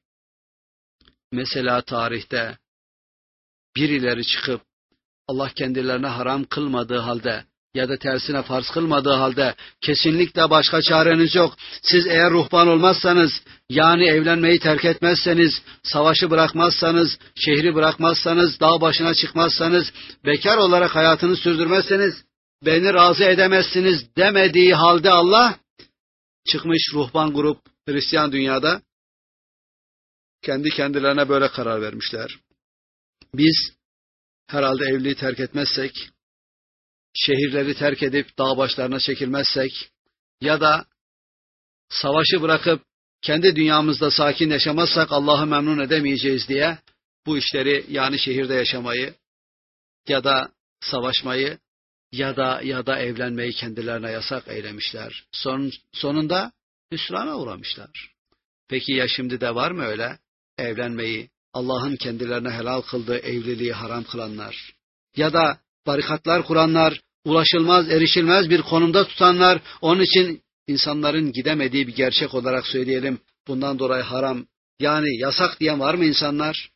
Mesela tarihte birileri çıkıp Allah kendilerine haram kılmadığı halde ya da tersine farz kılmadığı halde kesinlikle başka çareniz yok, siz eğer ruhban olmazsanız, yani evlenmeyi terk etmezseniz, savaşı bırakmazsanız, şehri bırakmazsanız, dağ başına çıkmazsanız, bekar olarak hayatını sürdürmezseniz beni razı edemezsiniz demediği halde Allah çıkmış ruhban grup Hristiyan dünyada kendi kendilerine böyle karar vermişler. Biz herhalde evliliği terk etmezsek, şehirleri terk edip dağ başlarına çekilmezsek ya da savaşı bırakıp kendi dünyamızda sakin yaşamazsak Allah'ı memnun edemeyeceğiz diye bu işleri, yani şehirde yaşamayı ya da savaşmayı ya da evlenmeyi kendilerine yasak eylemişler. Sonunda hüsrana uğramışlar. Peki ya şimdi de var mı öyle evlenmeyi, Allah'ın kendilerine helal kıldığı evliliği haram kılanlar ya da barikatlar kuranlar, ulaşılmaz, erişilmez bir konumda tutanlar, onun için insanların gidemediği bir gerçek olarak söyleyelim, bundan dolayı haram, yani yasak diyen var mı insanlar?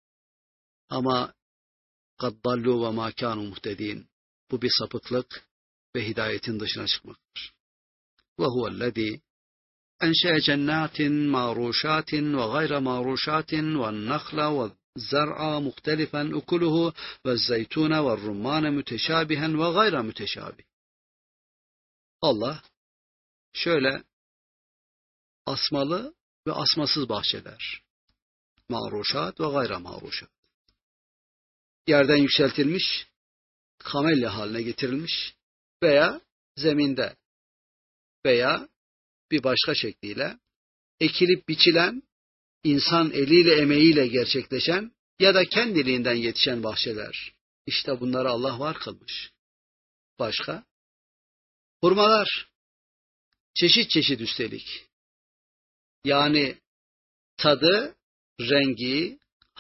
Ama قَدْ ضَلُّوا وَمَا كَانُوا مُهْتَدِينَ. Bu bir sapıklık ve hidayetin dışına çıkmaktır. وَهُوَ الَّذ۪ي أَنْشَأَ جَنَّاتٍ مَعْرُوشَاتٍ وَغَيْرَ مَعْرُوشَاتٍ وَالنَّخْلَ وَالزَّرْعَ مُخْتَلِفًا أُكُلُهُ وَالزَّيْتُونَ وَالرُّمَّانَ مُتَشَابِهًا وَغَيْرَ مُتَشَابِهٍ. Allah şöyle asmalı ve asmasız bahçeler, mağruşat ve gayra mağruşat, yerden yükseltilmiş, kamelya haline getirilmiş veya zeminde veya bir başka şekliyle ekilip biçilen, insan eliyle emeğiyle gerçekleşen ya da kendiliğinden yetişen bahçeler. İşte bunları Allah var kılmış. Başka? Hurmalar, çeşit çeşit üstelik. Yani tadı, rengi,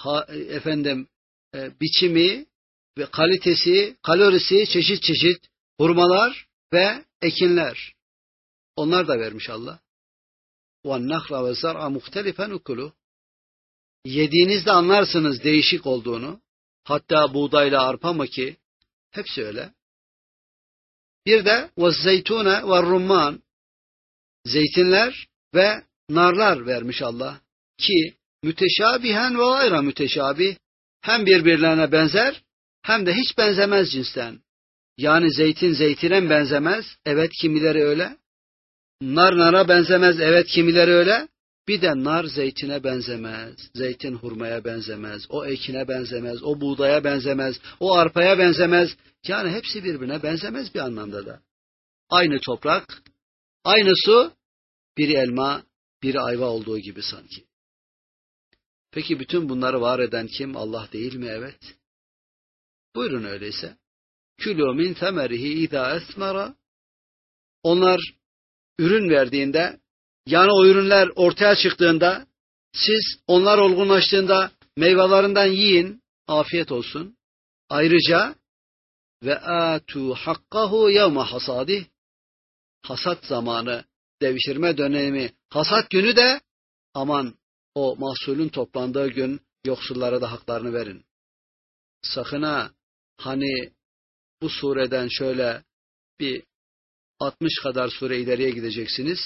biçimi ve kalitesi, kalorisi çeşit çeşit hurmalar ve ekinler. Onlar da vermiş Allah. وَالنَّخْلَ وَالزَّرْعَ مُخْتَلِفًا اُكُلُهُ. Yediğinizde anlarsınız değişik olduğunu. Hatta buğdayla arpa mı ki? Hepsi öyle. Bir de وَالزَّيْتُونَ وَالرُّمَّانِ. Zeytinler ve narlar vermiş Allah. Ki müteşabihen ve gayra müteşabih. Hem birbirlerine benzer hem de hiç benzemez cinsten. Yani zeytin zeytine benzemez. Evet, kimileri öyle. Nar nara benzemez. Evet, kimileri öyle. Bir de nar zeytine benzemez. Zeytin hurmaya benzemez. O ekine benzemez. O buğdaya benzemez. O arpaya benzemez. Yani hepsi birbirine benzemez bir anlamda da. Aynı toprak, aynı su, biri elma, biri ayva olduğu gibi sanki. Peki bütün bunları var eden kim? Allah değil mi? Evet. Buyurun öyleyse. Külû min temerihi izâ esmera. Onlar ürün verdiğinde, yani o ürünler ortaya çıktığında, siz onlar olgunlaştığında meyvelerinden yiyin, afiyet olsun. Ayrıca ve âtû hakkahu yevme hasadih. Hasat zamanı, devşirme dönemi, hasat günü de aman o mahsulün toplandığı gün yoksullara da haklarını verin. Sakın ha, hani bu sureden şöyle bir 60 kadar sure ileriye gideceksiniz.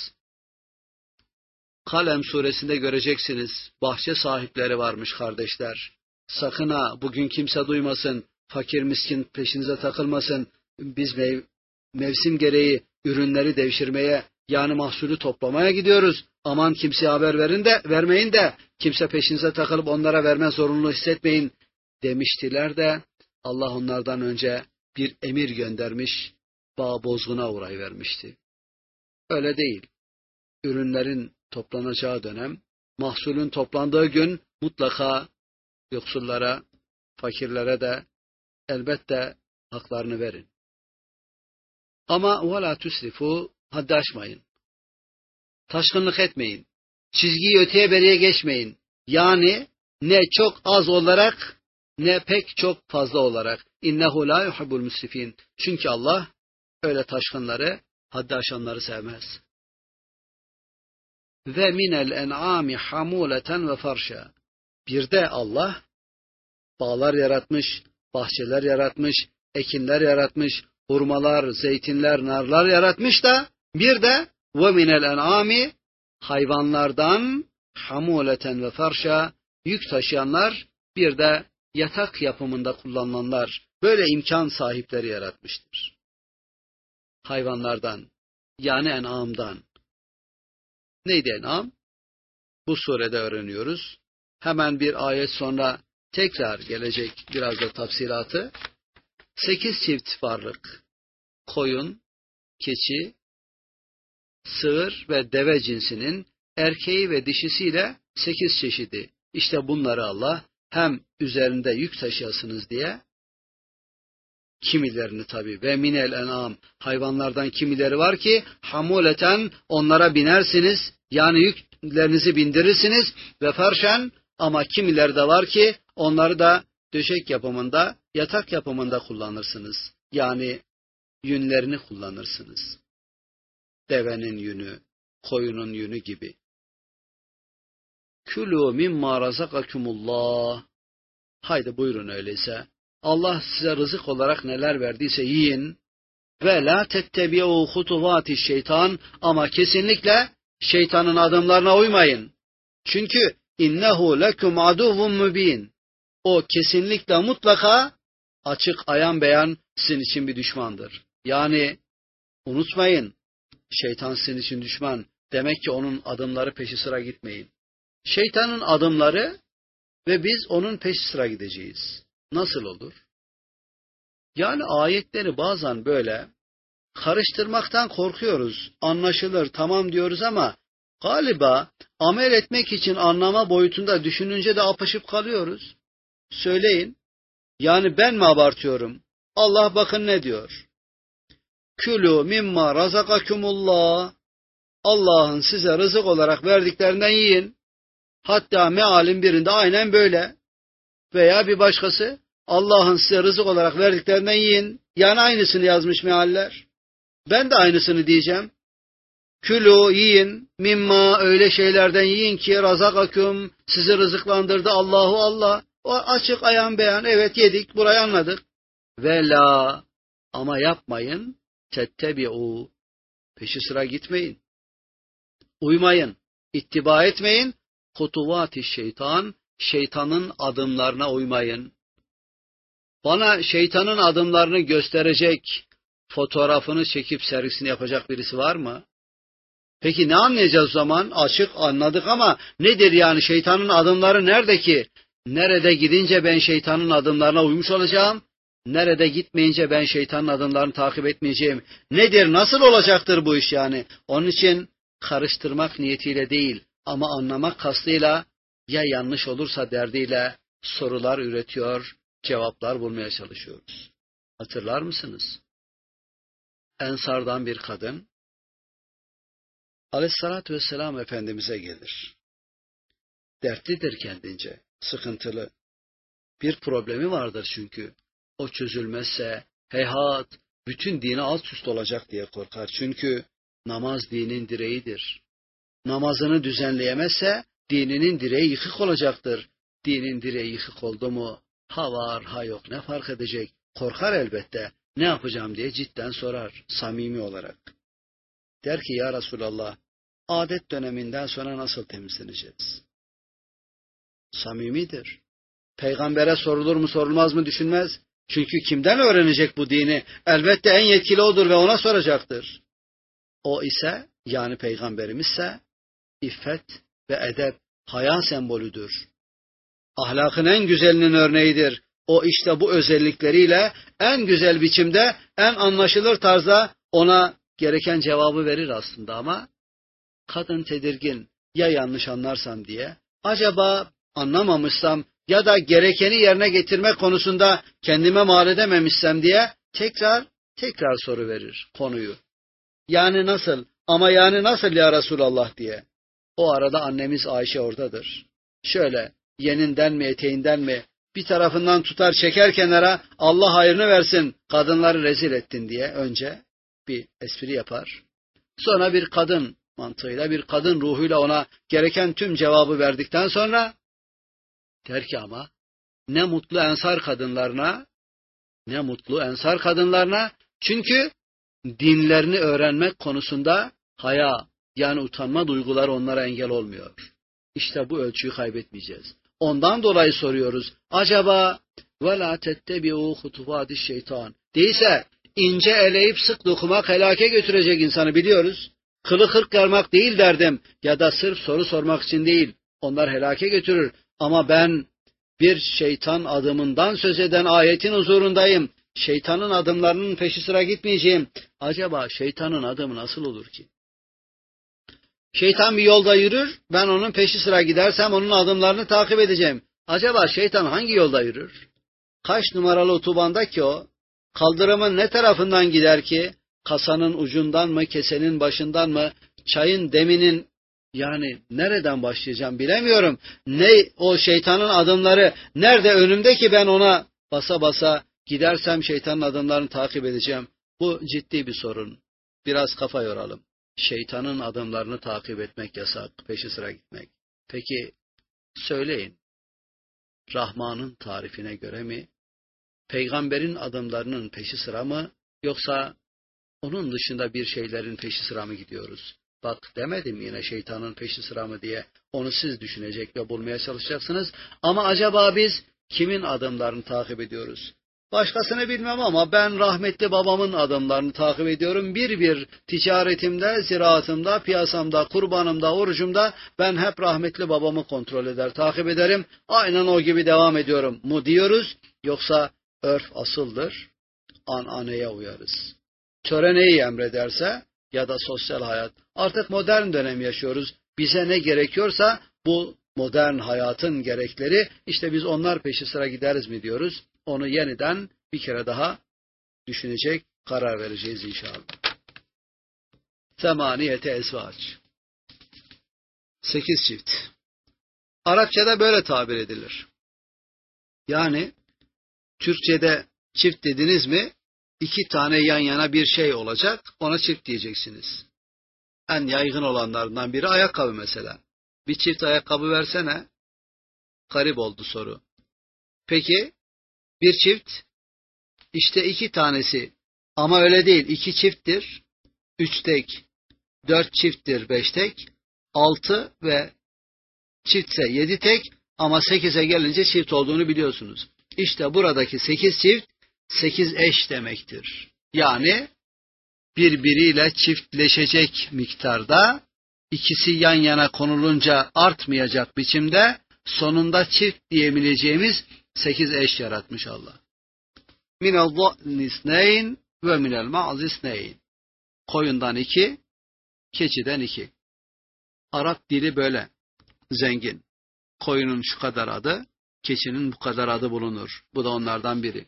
Kalem suresinde göreceksiniz. Bahçe sahipleri varmış kardeşler. Sakın ha bugün kimse duymasın. Fakir miskin peşinize takılmasın. Biz mevsim gereği ürünleri devşirmeye, yani mahsulü toplamaya gidiyoruz. Aman kimseye haber vermeyin de kimse peşinize takılıp onlara verme zorunluluğu hissetmeyin demiştiler de Allah onlardan önce bir emir göndermiş, bağ bozguna uğrayıvermişti. Öyle değil. Ürünlerin toplanacağı dönem, mahsulün toplandığı gün mutlaka yoksullara, fakirlere de elbette haklarını verin. Ama وَلَا تُسْرِفُوا, haddi aşmayın. Taşkınlık etmeyin. Çizgiyi öteye beriye geçmeyin. Yani ne çok az olarak ne pek çok fazla olarak. İnnehu la yuhibbul musrifin. Çünkü Allah öyle taşkınları, haddi aşanları sevmez. Ve minel en'ami hamuleten ve farşa. Bir de Allah bağlar yaratmış, bahçeler yaratmış, ekinler yaratmış, hurmalar, zeytinler, narlar yaratmış da bir de ve minel en'ami, hayvanlardan hamuleten ve farşa, yük taşıyanlar, bir de yatak yapımında kullanılanlar, böyle imkan sahipleri yaratmıştır. Hayvanlardan, yani en'amdan. Neydi en'am? Bu surede öğreniyoruz. Hemen bir ayet sonra tekrar gelecek biraz da tafsilatı. 8 çift varlık. Koyun, keçi, sığır ve deve cinsinin erkeği ve dişisiyle 8 çeşidi. İşte bunları Allah hem üzerinde yük taşıyasınız diye, kimilerini tabii ve minel en'am, hayvanlardan kimileri var ki hamuleten, onlara binersiniz, yani yüklerinizi bindirirsiniz, ve farşen, ama kimileri de var ki onları da döşek yapımında, yatak yapımında kullanırsınız. Yani yünlerini kullanırsınız. Devenin yünü, koyunun yünü gibi. Külû mimma razakakumullah. Haydi buyurun öyleyse. Allah size rızık olarak neler verdiyse yiyin. Ve la tettebi'u hutuvati şeytan, ama kesinlikle şeytanın adımlarına uymayın. Çünkü innehu lekum aduvun mübin. O kesinlikle mutlaka açık ayan beyan sizin için bir düşmandır. Yani unutmayın, Şeytan sizin için düşman. Demek ki onun adımları peşi sıra gitmeyin. Şeytanın adımları ve biz onun peşi sıra gideceğiz. Nasıl olur? Yani ayetleri bazen böyle karıştırmaktan korkuyoruz. Anlaşılır, tamam diyoruz ama galiba amel etmek için anlama boyutunda düşününce de apışıp kalıyoruz. Söyleyin. Yani ben mi abartıyorum? Allah bakın ne diyor? Külü mimma razakakumullah. Allah'ın size rızık olarak verdiklerinden yiyin. Hatta mealin birinde aynen böyle. Veya bir başkası Allah'ın size rızık olarak verdiklerinden yiyin. Yani aynısını yazmış mealler. Ben de aynısını diyeceğim. Külü yiyin, mimma öyle şeylerden yiyin ki razakakum sizi rızıklandırdı Allahu Allah. O açık ayan beyan, evet yedik, burayı anladık. Ve la ama yapmayın, tettebi'u peşi sıra gitmeyin. Uymayın, ittiba etmeyin. Hutuvati şeytan, şeytanın adımlarına uymayın. Bana şeytanın adımlarını gösterecek, fotoğrafını çekip sergisini yapacak birisi var mı? Peki ne anlayacağız o zaman? Açık anladık ama nedir yani şeytanın adımları nerede ki? Nerede gidince ben şeytanın adımlarına uymuş olacağım? Nerede gitmeyince ben şeytanın adımlarını takip etmeyeceğim? Nedir, nasıl olacaktır bu iş yani? Onun için karıştırmak niyetiyle değil ama anlamak kastıyla ya yanlış olursa derdiyle sorular üretiyor, cevaplar bulmaya çalışıyoruz. Hatırlar mısınız? Ensardan bir kadın Aleyhissalatü vesselam Efendimiz'e gelir. Dertlidir kendince, sıkıntılı. Bir problemi vardır çünkü. O çözülmezse heyhat, bütün dini alt üst olacak diye korkar. Çünkü namaz dinin direğidir. Namazını düzenleyemezse dininin direği yıkık olacaktır. Dinin direği yıkık oldu mu ha var ha yok ne fark edecek? Korkar elbette. Ne yapacağım diye cidden sorar samimi olarak. Der ki ya Resulallah, adet döneminden sonra nasıl temizleneceğiz? Samimidir. Peygambere sorulur mu sorulmaz mı düşünmez. Çünkü kimden öğrenecek bu dini? Elbette en yetkili odur ve ona soracaktır. O ise yani peygamberimizse iffet ve edep, haya sembolüdür. Ahlakın en güzelinin örneğidir. O işte bu özellikleriyle en güzel biçimde, en anlaşılır tarzda ona gereken cevabı verir aslında ama kadın tedirgin, ya yanlış anlarsam diye, acaba anlamamışsam ya da gerekeni yerine getirmek konusunda kendime mal edememişsem diye tekrar soru verir konuyu. Yani nasıl? Ama yani nasıl ya Resulallah diye. O arada annemiz Ayşe oradadır. Şöyle yeninden mi eteğinden mi bir tarafından tutar çeker kenara, Allah hayrını versin kadınları rezil ettin diye önce bir espri yapar. Sonra bir kadın mantığıyla, bir kadın ruhuyla ona gereken tüm cevabı verdikten sonra der ki ama ne mutlu ensar kadınlarına çünkü dinlerini öğrenmek konusunda haya yani utanma duyguları onlara engel olmuyor. İşte bu ölçüyü kaybetmeyeceğiz. Ondan dolayı soruyoruz. Acaba وَلَا تَتَّبِعُوا خُطُوَاتِ şeytan değilse ince eleyip sık dokumak helake götürecek insanı biliyoruz. Kılı kırk yarmak değil derdim ya da sırf soru sormak için değil. Onlar helake götürür. Ama ben bir şeytan adımından söz eden ayetin huzurundayım. Şeytanın adımlarının peşi sıra gitmeyeceğim. Acaba şeytanın adımı nasıl olur ki? Şeytan bir yolda yürür, ben onun peşi sıra gidersem onun adımlarını takip edeceğim. Acaba şeytan hangi yolda yürür? Kaç numaralı otobanda ki o? Kaldırımın ne tarafından gider ki? Kasanın ucundan mı, kesenin başından mı, çayın deminin yani nereden başlayacağım bilemiyorum. Ne o şeytanın adımları nerede önümde ki ben ona basa basa gidersem şeytanın adımlarını takip edeceğim. Bu ciddi bir sorun. Biraz kafa yoralım. Şeytanın adımlarını takip etmek yasak, peşi sıra gitmek. Peki söyleyin, Rahman'ın tarifine göre mi, peygamberin adımlarının peşi sıra mı, yoksa onun dışında bir şeylerin peşi sıra mı gidiyoruz? Bak demedim yine şeytanın peşi sıra mı diye, onu siz düşünecek ve bulmaya çalışacaksınız. Ama acaba biz kimin adımlarını takip ediyoruz? Başkasını bilmem ama ben rahmetli babamın adımlarını takip ediyorum. Bir ticaretimde, ziraatımda, piyasamda, kurbanımda, orucumda ben hep rahmetli babamı kontrol eder, takip ederim. Aynen o gibi devam ediyorum mu diyoruz. Yoksa örf asıldır, ananeye uyarız. Töre neyi emrederse ya da sosyal hayat. Artık modern dönem yaşıyoruz. Bize ne gerekiyorsa bu modern hayatın gerekleri, işte biz onlar peşi sıra gideriz mi diyoruz. Onu yeniden bir kere daha düşünecek, karar vereceğiz inşallah. Semaniyete ezvaç. 8 çift. Arapçada böyle tabir edilir. Yani Türkçede çift dediniz mi 2 tane yan yana bir şey olacak, ona çift diyeceksiniz. En yaygın olanlardan biri ayakkabı mesela. Bir çift ayakkabı versene. Garip oldu soru. Peki bir çift, işte 2 tanesi ama öyle değil, 2 çifttir, 3 tek, 4 çifttir, 5 tek, 6 ve çiftse 7 tek ama 8'e gelince çift olduğunu biliyorsunuz. İşte buradaki 8 çift 8 eş demektir. Yani birbiriyle çiftleşecek miktarda, ikisi yan yana konulunca artmayacak biçimde sonunda çift diyebileceğimiz 8 eş yaratmış Allah. Minel zâ'ni isneyn ve minel ma'z isneyn. Koyundan 2, keçiden 2. Arap dili böyle zengin. Koyunun şu kadar adı, keçinin bu kadar adı bulunur. Bu da onlardan biri.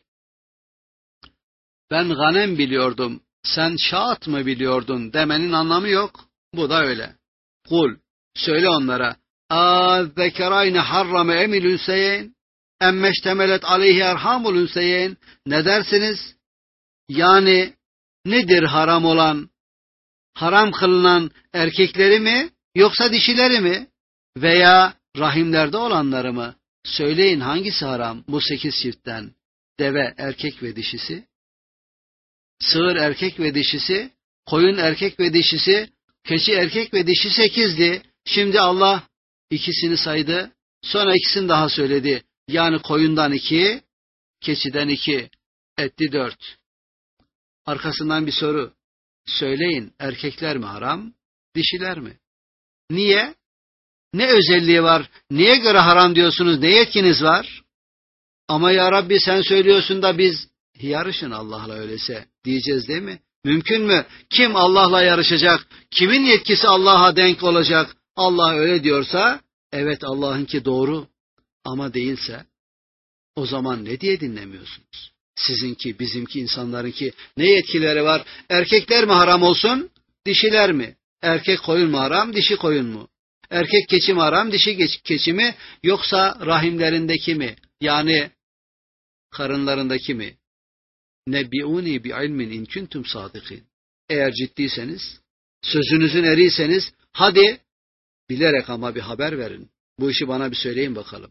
Ben ganem biliyordum, sen şaat mı biliyordun demenin anlamı yok. Bu da öyle. Kul, söyle onlara. Âzzekerayne harrame emil ünseyen, emmeştemelet aleyhi erhamul ünseyen. Ne dersiniz? Yani nedir haram olan, haram kılınan erkekleri mi, yoksa dişileri mi? Veya rahimlerde olanları mı? Söyleyin, hangisi haram bu 8 çiftten? Deve erkek ve dişisi, sığır erkek ve dişisi, koyun erkek ve dişisi, keçi erkek ve dişi 8'di. Şimdi Allah ikisini saydı, sonra ikisini daha söyledi. Yani koyundan 2, keçiden 2, etti 4. Arkasından bir soru. Söyleyin, erkekler mi haram, dişiler mi? Niye? Ne özelliği var? Niye göre haram diyorsunuz? Ne yetkiniz var? Ama ya Rabbi sen söylüyorsun da biz yarışın Allah'la öyleyse diyeceğiz değil mi? Mümkün mü? Kim Allah'la yarışacak? Kimin yetkisi Allah'a denk olacak? Allah öyle diyorsa evet Allah'ınki doğru, ama değilse o zaman ne diye dinlemiyorsunuz? Sizinki, bizimki, insanlarınki ne yetkileri var? Erkekler mi haram olsun, dişiler mi? Erkek koyun mu haram, dişi koyun mu? Erkek keçi mi haram, dişi keçi mi? Yoksa rahimlerindeki mi? Yani karınlarındaki mi? Nebbi'uni bi'ilmin in kuntum sadikin. Eğer ciddiyseniz, sözünüzün eriyseniz, hadi bilerek ama bir haber verin. Bu işi bana bir söyleyin bakalım.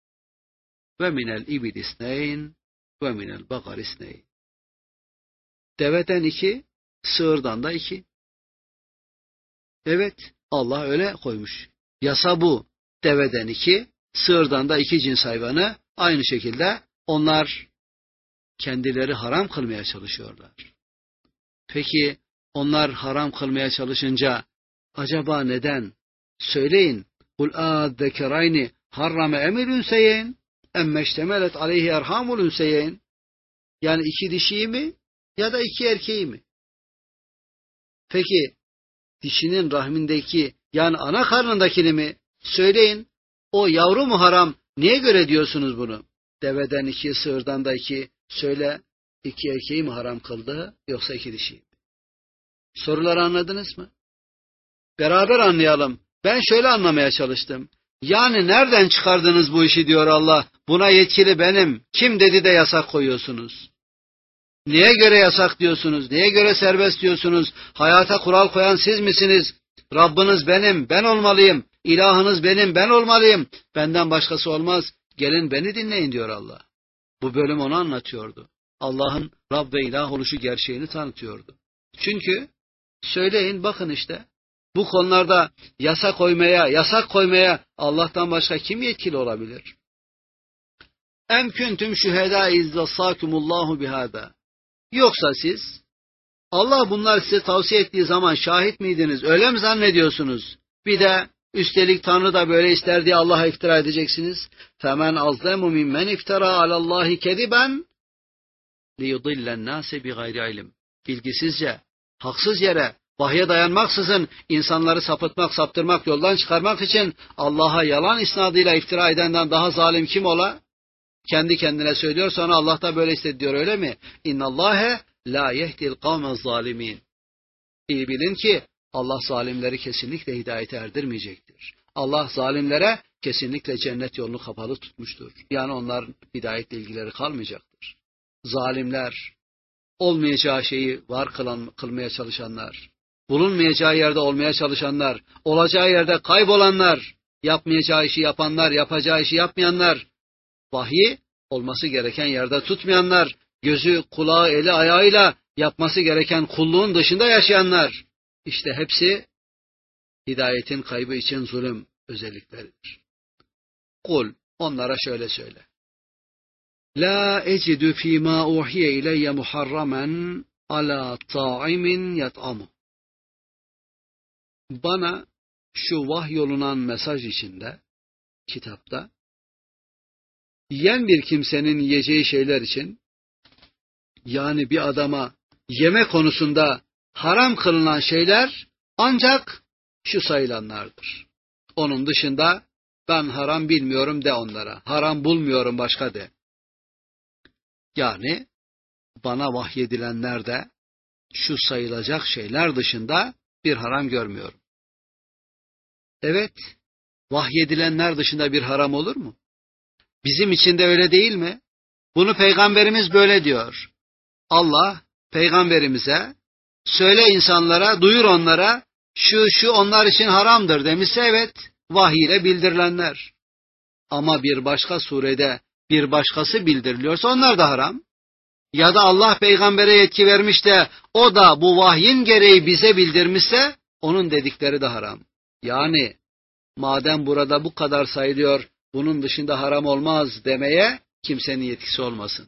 Ve minel ibid isneyn ve minel bakar isneyn. Deveden 2, sığırdan da 2. Evet, Allah öyle koymuş. Yasa bu. Deveden 2, sığırdan da 2 cins hayvanı, aynı şekilde onlar kendileri haram kılmaya çalışıyorlar. Peki onlar haram kılmaya çalışınca acaba neden? Söyleyin. Kul âzzekerayni harrame emil ünseyen emmeştemelet aleyhi erhamul ünseyen. Yani 2 dişiyi mi ya da 2 erkeği mi? Peki dişinin rahmindeki, yani ana karnındakini mi? Söyleyin. O yavru mu haram? Niye göre diyorsunuz bunu? Deveden 2, sığırdan da 2. Söyle, 2 erkeği mi haram kıldı, yoksa 2 dişiyi mi? Soruları anladınız mı? Beraber anlayalım. Ben şöyle anlamaya çalıştım. Yani nereden çıkardınız bu işi diyor Allah. Buna yetkili benim. Kim dedi de yasak koyuyorsunuz? Neye göre yasak diyorsunuz? Neye göre serbest diyorsunuz? Hayata kural koyan siz misiniz? Rabbiniz benim, ben olmalıyım. İlahınız benim, ben olmalıyım. Benden başkası olmaz. Gelin beni dinleyin diyor Allah. Bu bölüm onu anlatıyordu. Allah'ın Rab ve ilah oluşu gerçeğini tanıtıyordu. Çünkü söyleyin bakın işte bu konularda yasak koymaya Allah'tan başka kim yetkili olabilir? Em kuntum şuhedâ izzassakumullahu bihâdâ. Yoksa siz Allah bunlar size tavsiye ettiği zaman şahit miydiniz? Öyle mi zannediyorsunuz? Bir de üstelik Tanrı da böyle ister diye Allah'a iftira edeceksiniz. Femen azlemu mimmen iftara alallahi kediben liyudillen nase bi gayri ilim. Bilgisizce, haksız yere, vahye dayanmaksızın insanları sapıtmak, saptırmak, yoldan çıkarmak için Allah'a yalan isnadıyla iftira edenden daha zalim kim ola? Kendi kendine söylüyor, sonra Allah da böyle istedi diyor, öyle mi? İnnallâhe la yehdil kavmez zalimin. İyi bilin ki Allah zalimleri kesinlikle hidayete erdirmeyecektir. Allah zalimlere kesinlikle cennet yolunu kapalı tutmuştur. Yani onların hidayetle ilgileri kalmayacaktır. Zalimler, olmayacağı şeyi var kılmaya çalışanlar, bulunmayacağı yerde olmaya çalışanlar, olacağı yerde kaybolanlar, yapmayacağı işi yapanlar, yapacağı işi yapmayanlar, vahyi olması gereken yerde tutmayanlar, gözü, kulağı, eli, ayağıyla yapması gereken kulluğun dışında yaşayanlar, işte hepsi hidayetin kaybı için zulüm özellikleridir. Kul, onlara şöyle söyle. La ecidu fîmâ uhiye ileyye muharramen alâ ta'imin yat'amu. Bana şu vahyolunan mesaj içinde, kitapta, yiyen bir kimsenin yiyeceği şeyler için, yani bir adama yeme konusunda haram kılınan şeyler ancak şu sayılanlardır. Onun dışında ben haram bilmiyorum de onlara, haram bulmuyorum başka de. Yani bana vahyedilenlerde şu sayılacak şeyler dışında bir haram görmüyorum. Evet, vahyedilenler dışında bir haram olur mu? Bizim için de öyle değil mi? Bunu Peygamberimiz böyle diyor. Allah Peygamberimize söyle insanlara, duyur onlara, şu onlar için haramdır demişse evet, vahiy ile bildirilenler. Ama bir başka surede bir başkası bildiriliyorsa onlar da haram. Ya da Allah peygambere yetki vermiş de o da bu vahyin gereği bize bildirmişse onun dedikleri de haram. Yani madem burada bu kadar sayılıyor, bunun dışında haram olmaz demeye kimsenin yetkisi olmasın.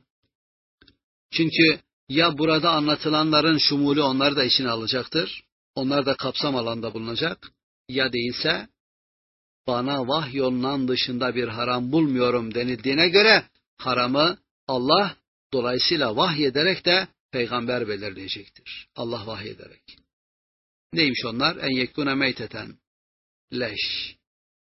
Çünkü ya burada anlatılanların şumulü onları da içine alacaktır, onlar da kapsam alanda bulunacak, ya değilse bana vahyolunan dışında bir haram bulmuyorum denildiğine göre haramı Allah dolayısıyla vahyederek de peygamber belirleyecektir. Allah vahyederek. Neymiş onlar? En yekune meyteten. Leş.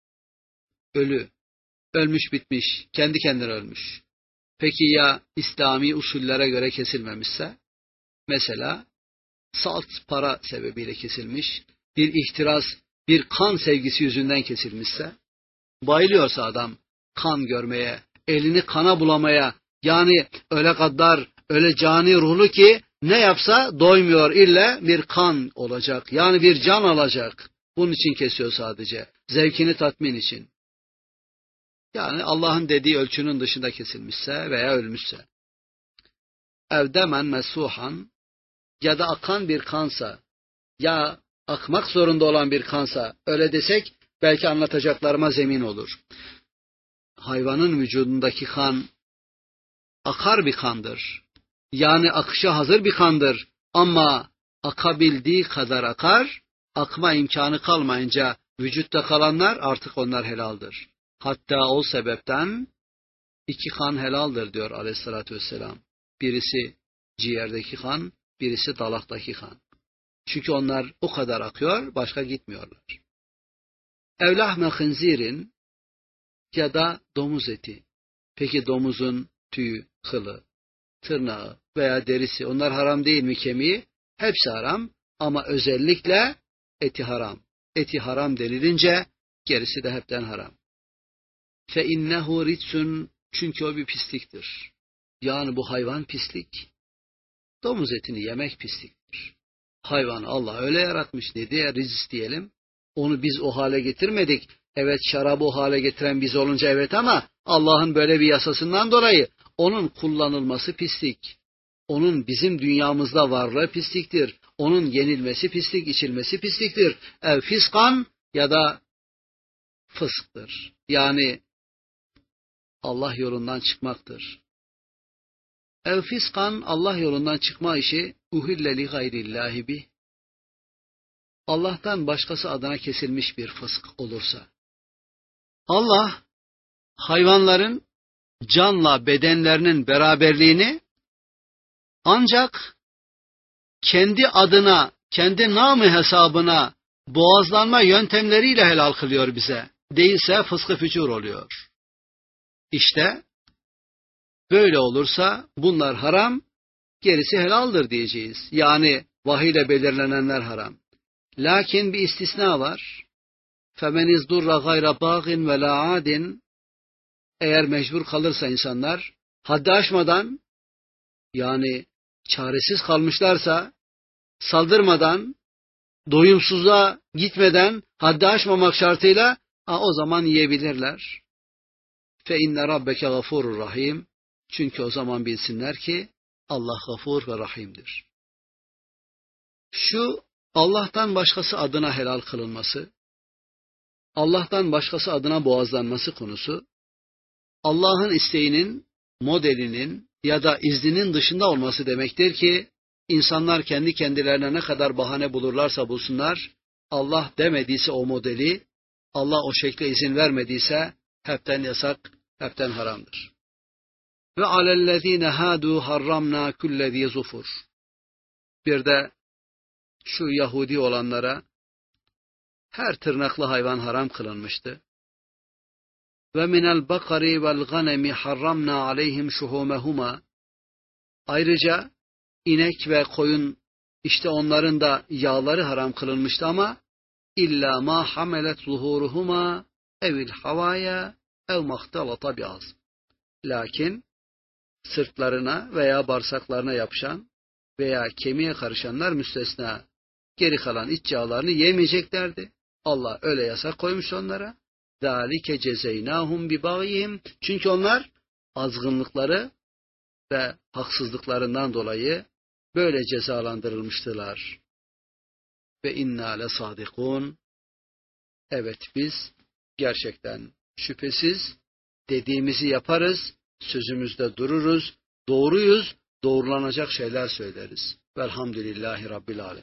Ölü. Ölmüş bitmiş. Kendi kendine ölmüş. Peki ya İslami usullere göre kesilmemişse? Mesela salt para sebebiyle kesilmiş, bir ihtiras, bir kan sevgisi yüzünden kesilmişse, bayılıyorsa adam kan görmeye, elini kana bulamaya, yani öyle gaddar, öyle cani ruhlu ki ne yapsa doymuyor, illa bir kan olacak, yani bir can alacak. Bunun için kesiyor sadece, zevkini tatmin için. Yani Allah'ın dediği ölçünün dışında kesilmişse veya ölmüşse. Evdemen mesuhan, ya da akan bir kansa, ya akmak zorunda olan bir kansa, öyle desek belki anlatacaklarıma zemin olur. Hayvanın vücudundaki kan akar bir kandır. Yani akışa hazır bir kandır. Ama akabildiği kadar akar, akma imkanı kalmayınca vücutta kalanlar artık onlar helaldir. Hatta o sebepten iki kan helaldir diyor Aleyhisselatü Vesselam. Birisi ciğerdeki kan, birisi dalaktaki kan. Çünkü onlar o kadar akıyor, başka gitmiyorlar. Evlahme hınzirin, ya da domuz eti. Peki domuzun tüyü, kılı, tırnağı veya derisi, onlar haram değil mi, kemiği? Hepsi haram ama özellikle eti haram. Eti haram denilince gerisi de hepten haram. Fe innehu ritsun, çünkü o bir pisliktir. Yani bu hayvan pislik. Domuz etini yemek pisliktir. Hayvanı Allah öyle yaratmış, ne diye ricis diyelim. Onu biz o hale getirmedik. Evet, şarabı o hale getiren biz olunca evet, ama Allah'ın böyle bir yasasından dolayı onun kullanılması pislik. Onun bizim dünyamızda varlığı pisliktir. Onun yenilmesi pislik, içilmesi pisliktir. Fiskan, ya da fısktır. Yani Allah yolundan çıkmaktır. Ev fiskan Allah yolundan çıkma işi uhille li gayrillahi bih. Allah'tan başkası adına kesilmiş bir fısk olursa. Allah hayvanların canla bedenlerinin beraberliğini ancak kendi adına, kendi namı hesabına boğazlanma yöntemleriyle helal kılıyor bize. Değilse fıskı fücur oluyor. İşte böyle olursa bunlar haram, gerisi helaldir diyeceğiz. Yani vahiyle belirlenenler haram. Lakin bir istisna var. فَمَنْ اِزْدُرَّ غَيْرَ بَاغٍ وَلَا عَادٍ. Eğer mecbur kalırsa insanlar, haddi aşmadan, yani çaresiz kalmışlarsa, saldırmadan, doyumsuzluğa gitmeden, haddi aşmamak şartıyla, o zaman yiyebilirler. فَاِنَّ رَبَّكَ غَفُورٌ rahim. Çünkü o zaman bilsinler ki, Allah gafur ve rahimdir. Şu Allah'tan başkası adına helal kılınması, Allah'tan başkası adına boğazlanması konusu, Allah'ın isteğinin, modelinin ya da izninin dışında olması demektir ki, insanlar kendi kendilerine ne kadar bahane bulurlarsa bulsunlar, Allah demediyse o modeli, Allah o şekle izin vermediyse, hepten yasak, hepten haramdır. Ve alellezine hadu harramna kullezî zufur. Bir de şu Yahudi olanlara her tırnaklı hayvan haram kılınmıştı. Ve minel bakari vel ganemi harramna aleyhim şuhumehuma. Ayrıca inek ve koyun, işte onların da yağları haram kılınmıştı ama illa ma hamelet zuhuruhuma evil havaya ev mahtalata bi'az. Lakin sırtlarına veya bağırsaklarına yapışan veya kemiğe karışanlar müstesna. Geri kalan iç yağlarını yemeyeceklerdi. Allah öyle yasak koymuş onlara. ذَٰلِكَ جَزَيْنَاهُمْ بِبَغْيِهِمْ. Çünkü onlar azgınlıkları ve haksızlıklarından dolayı böyle cezalandırılmıştılar. Ve inna lesadikun. Evet, biz gerçekten şüphesiz dediğimizi yaparız, sözümüzde dururuz, doğruyuz, doğrulanacak şeyler söyleriz. Velhamdülillahi Rabbil Alemin.